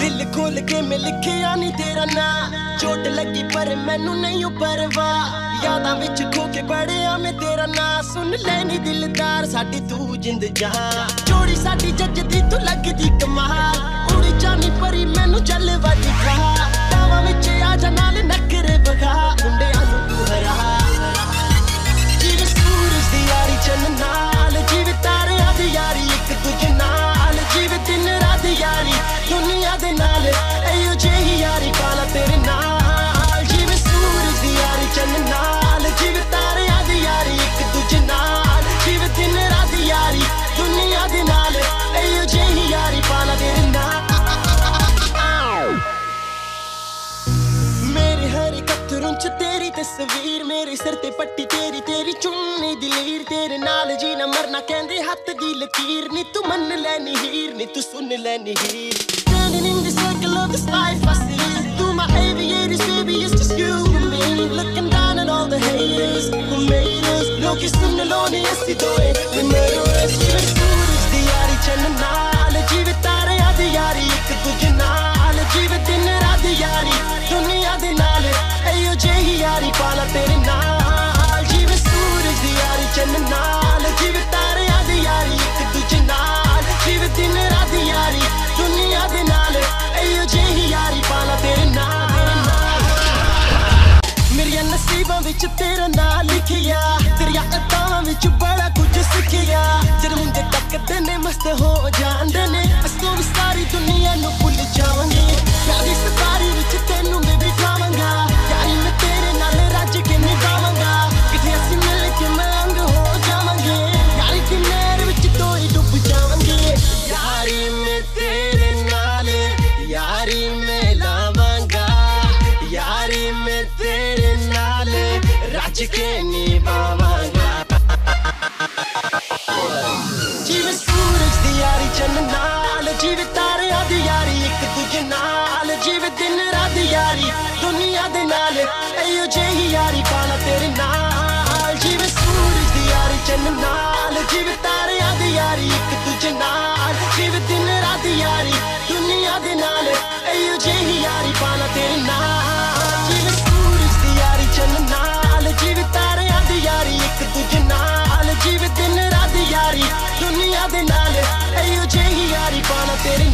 दिल खोल के मैं लिखिया नहीं तेरा ना, चोट लगी पर मैनू नहीं परवाह, यादां विच खो के पढ़िया मैं तेरा ना। सुन लेनी दिलदार साडी तू जिंद जहां, जोड़ी साडी जजदी तू लगदी कमाल, उड़ी जानी परी मैनू जलवा दिखा, टावां विच आ जा नाल नखरे बखा, मुंडियां नू तू हरा, जिवें सूरज दी यारी चन्न नाल, जिवें तारियां दी यारी एक दूजे नाल, जिवें दिन रात यारी दुनिया दे नाल, एयो जेही यारी पाला तेरे नाल, जिवें सूरज दी यारी चन्न नाल, जिवें तारियां दी यारी एक दूजे नाल, जिवें दिन रात यारी दुनिया दे नाल, एयो जेही यारी पाला तेरे नाल। मेरे हर कतरों च तेरी तस्वीर, मेरे सिर ते पट्टी तेरी, तेरी चुन्नी दी लीर, तेरे नाल जीना मरना कहंदे हत्थ दी लकीर, नी तू मन लैनी हीर, नी तू सुन लैनी हीर। Standing in the circle of this life I see, through my aviators baby it's just you and me, looking down at all the haters who made us, लोग सुन लो नी ऐसी दोए we murder us, जिवें सूरज दी यारी चन्न नाल, जिवें तारियां दी यारी एक दूजे नाल, जिवें दिन रात यारी दुनिया दे नाल, एयो जेही यारी पाला तेरे नाल, जिवें सूरज दी यारी चन्न नाल, जिवें तारियां दी यारी एक दूजे नाल, जिवें दिन रात यारी दुनिया दे नाल, एयो जेही यारी पाला तेरे नाल। मेरिया नसीबां विच तेरा नाम लिखिया, तेरिया अदावां विच बड़ा कुछ सिखिया, जद मुंडे तकदे ने मस्त हो जांदे ने, असूं भी सारी दुनिया नू भुल जावांगे, प्यारी सफारी विच तैनू मैं बिठावांगा, यारी मैं तेरे नाल रज के निभावांगा, किथे असीं मिल के मंग हो जावांगे, यारी दी नहर विच दोई डुब जावांगे, यारी मैं तेरे नाल यारी मैं लावांगा, यारी मैं तेरे नाल रज के निभावांगा, जिवें सूरज दी यारी चन्न नाल, जिवें तारियां दी यारी एक दूजे नाल, जिवें दिन रात यारी दुनिया दे नाल, एयो जेही यारी पाला तेरे नाल, जिवें सूरज दी यारी चन्न नाल, जिवें तारियां दी यारी एक दूजे नाल, जिवें दिन रात यारी दुनिया दे नाल, एयो जेही यारी पाला तेरे नाल, जिवें सूरज दी यारी चन्न नाल, जिवें तारियां दी यारी एक दूजे नाल, जिवें दिन रात यारी दुनिया दे नाल, एयो जेही यारी पाला तेरे